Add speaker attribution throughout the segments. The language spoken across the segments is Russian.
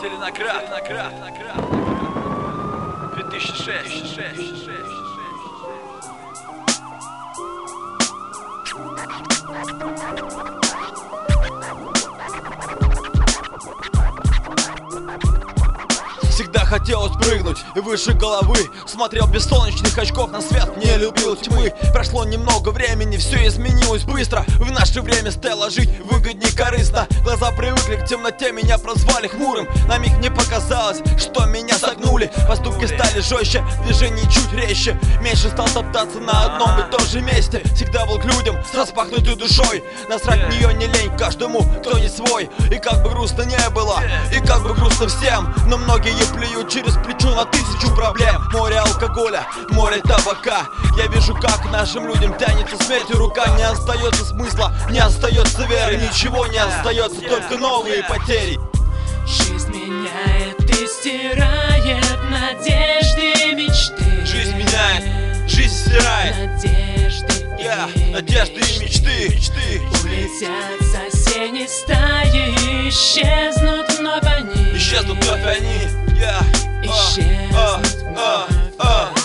Speaker 1: Зеленоград, 2006.
Speaker 2: Всегда хотелось прыгнуть и выше головы. Смотрел без солнечных очков на свет, не любил тьмы. Прошло немного времени, все изменилось быстро. В наше время стало жить выгоднее корыстно. Глаза привыкли к темноте, меня прозвали хмурым. На миг мне показалось, что меня согнули. Поступки стали жестче, движения чуть резче. Меньше стал топтаться на одном и том же месте. Всегда был к людям с распахнутой душой. Насрать в нее не лень каждому, кто не свой. И как бы грустно не было, и как бы грустно всем, но многие плюют через плечо на тысячу проблем. Море алкоголя, море табака. Я вижу, как нашим людям тянется смерть и рука. Не остается смысла, не остается веры. Ничего не остается, только новые потери.
Speaker 3: Жизнь меняет и стирает надежды и мечты.
Speaker 2: Жизнь меняет, жизнь стирает надежды и мечты.
Speaker 3: Улетят с осенней стаи, исчезнут вновь они.
Speaker 2: Исчезнут вновь они.
Speaker 3: Исчезнут вновь они.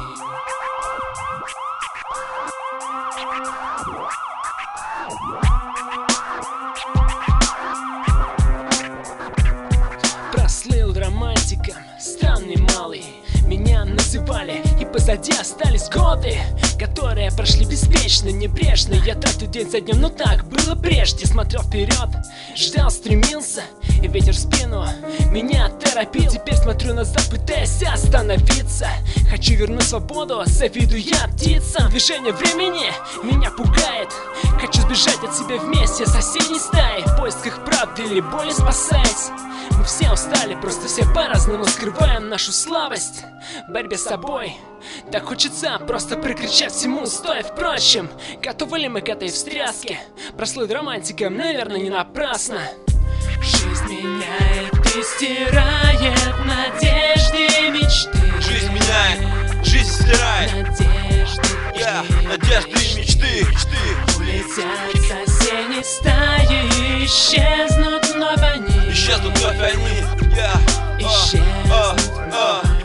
Speaker 3: Прослыл романтиком, странный малый. Меня называли, и позади остались годы, которые прошли беспечно, небрежно. Я тратил день за днем, но так было прежде. Смотрел вперед, ждал, стремился, и ветер в спину меня торопил. Теперь смотрю назад, пытаясь остановиться. Хочу вернуть свободу, завидую я птицам. Движение времени меня пугает. Хочу сбежать от себя вместе с соседней стаей, в поисках правды или боли спасаясь. Мы все устали, просто все по-разному скрываем нашу слабость в борьбе с собой. Так хочется просто прикричать всему стой. Впрочем, готовы ли мы к этой встряске? Прослыть романтиком, наверное, не напрасно. Жизнь меняет и стирает надежды и мечты.
Speaker 2: Жизнь меняет, жизнь стирает надежды и мечты.
Speaker 3: Улетят с осенней стаи, исчезнут вновь они.
Speaker 2: Исчезнут вновь они.
Speaker 3: Исчезнут вновь они.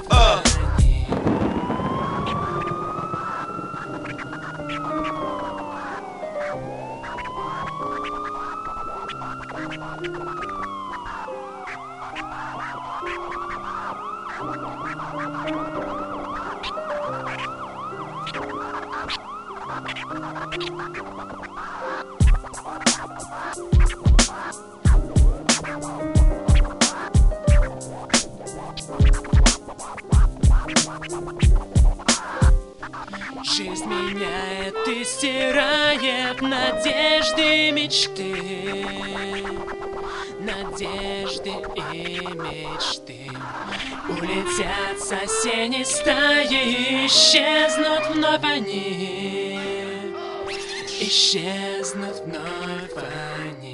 Speaker 3: Жизнь меняет и стирает надежды и мечты. Надежды и мечты улетят с осенней стаи, исчезнут вновь они. Исчезнут вновь они.